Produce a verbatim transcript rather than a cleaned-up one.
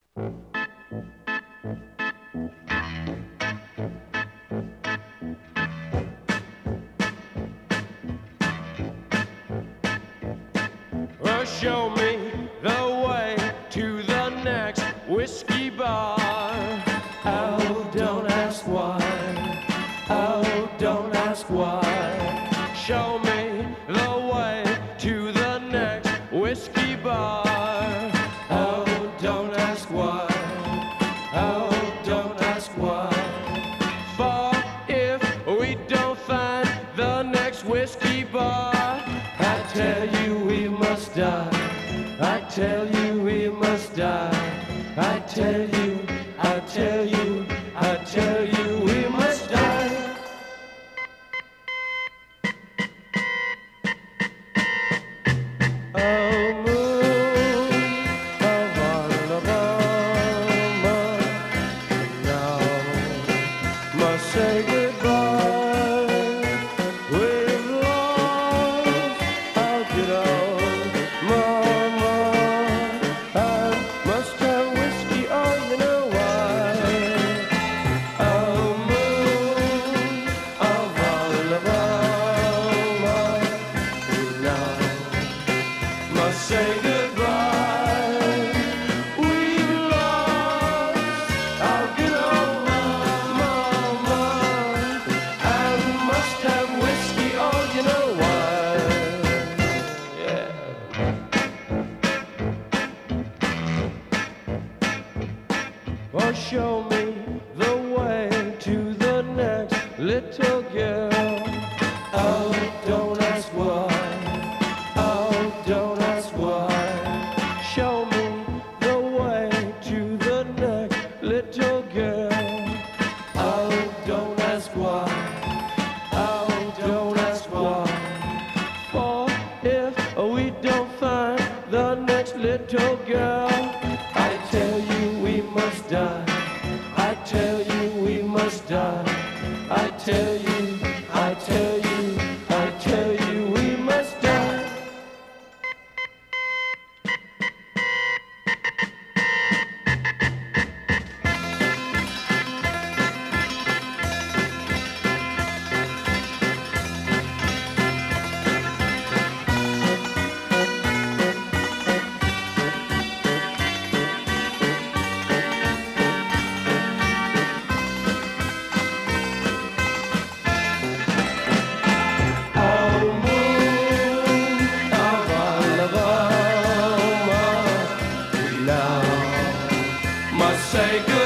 Well, show me the way to the next whiskey bar. Oh, don't ask why. Oh, don't ask why. Show me the way to the next whiskey bar. Oh, don't ask why. Oh, don't ask why. For if we don't find the next whiskey bar, I tell you we must die. I tell you we must die. I tell you, I tell you, I tell you we must die. Oh, moon of Alabama, now must say goodbye. We've lost our good old mama. I must have whiskey, oh, you know why. Oh, moon of Alabama, now must say goodbye. We've lost our good old mama. I must have whiskey, oh, you know why. Yeah. Or show me the way to the next little girl. Oh, don't ask why. Oh, don't ask why. Show me the way to the next little girl. Oh, don't ask why. Oh, don't ask why. For if we don't find the next little girl, I tell you we must die. I tell you we must die. I tell you, I tell you, I tell you we must die. Oh, moon of Alabama, we now must say goodbye.